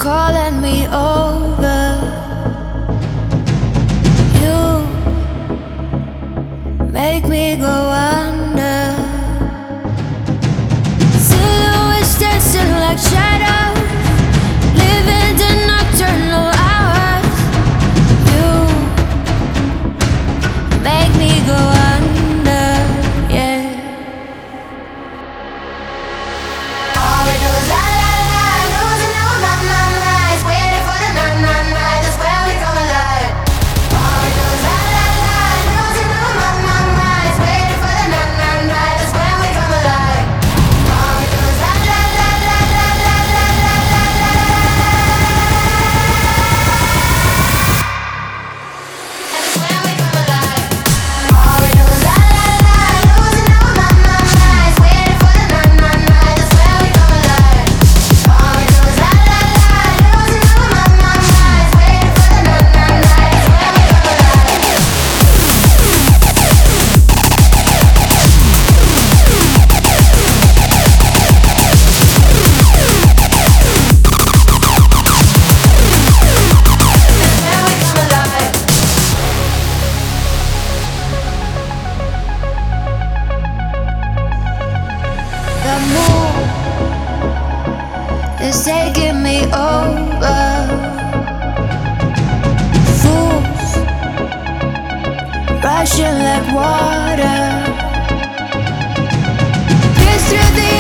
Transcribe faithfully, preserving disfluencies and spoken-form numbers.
calling me over. You make me go under. Silhouettes dancing like shadows, living the nocturnal hours. You make me go under, yeah. All we do is la la la, losing our my my minds, waiting for the night night night. That's where we come alive. All we do is la la la, losing our my my minds, waiting for the night night night. That's where we come alive. All we do is la la la la la la la la la la. That's where we come alive. All we do is la la la, losing our my my minds, waiting for the night night night. That's where we come alive. All we do is la la la, losing our my my minds, waiting for the night night night. That's where we come alive. The moon is taking me over. Fools rushing like water. Pierce through the